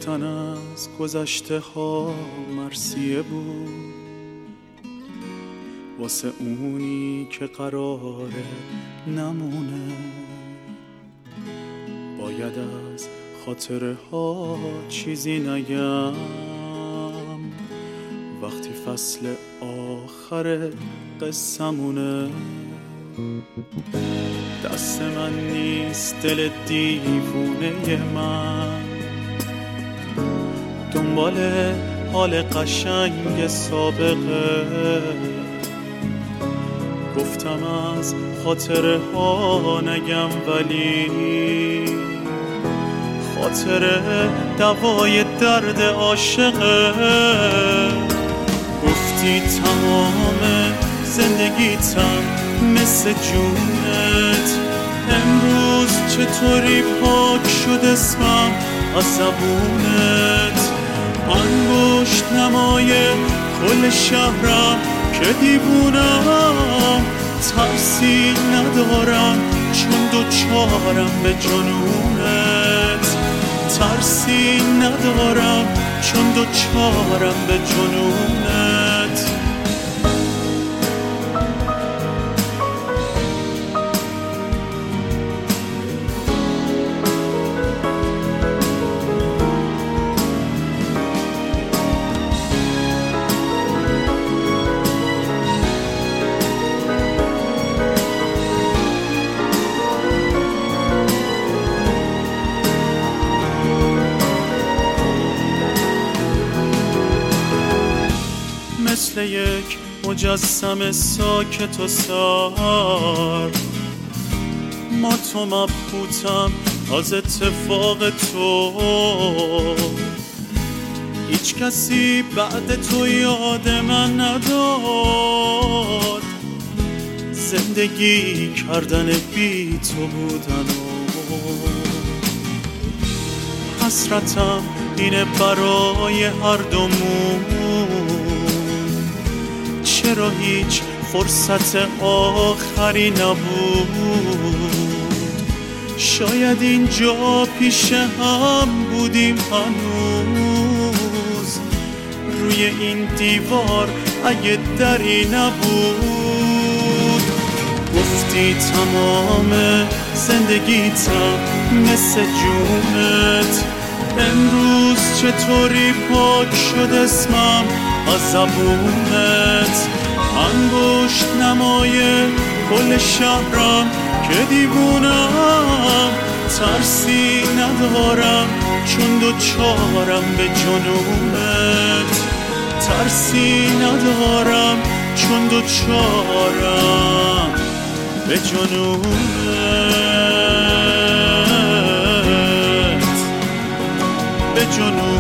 گفتن از گذشته ها مرثیه بود، واسه اونی که قراره نمونه. باید از خاطره ها چیزی نگم وقتی فصل آخر قصمونه. دست من نیست دل دیوونه من دنبال حال قشنگ سابقه. گفتم از خاطره ها نگم ولی خاطره دوای درد عاشقه. گفتی تمام زندگیتم مثل جونت، امروز چطوری پاک شد اسمم از زبونت. انگشت نمای کل شهرم که دیوونم، ترسی ندارم چون دوچارم به جنونت. ترسی ندارم چون دوچارم به جنونت. مثل یک مجسم ساکت و سر ما تو مبهوتم از اتفاق تو. هیچ کسی بعد تو یاد من نداد، زندگی کردن بی تو بودن و حسرتم اینه برای هر دومون. چرا هیچ فرصت آخری نبود؟ شاید اینجا پیش هم بودیم هنوز، روی این دیوار اگه دری نبود. گفتی تمام زندگیتم مثل جونت، امروز چطوری پاک شد اسمم از زبونت. انگشت نمای کل شهرم که دیوونم، ترسی ندارم چون دوچارم به جنونت. ترسی ندارم چون دوچارم به جنونت. به جنونت.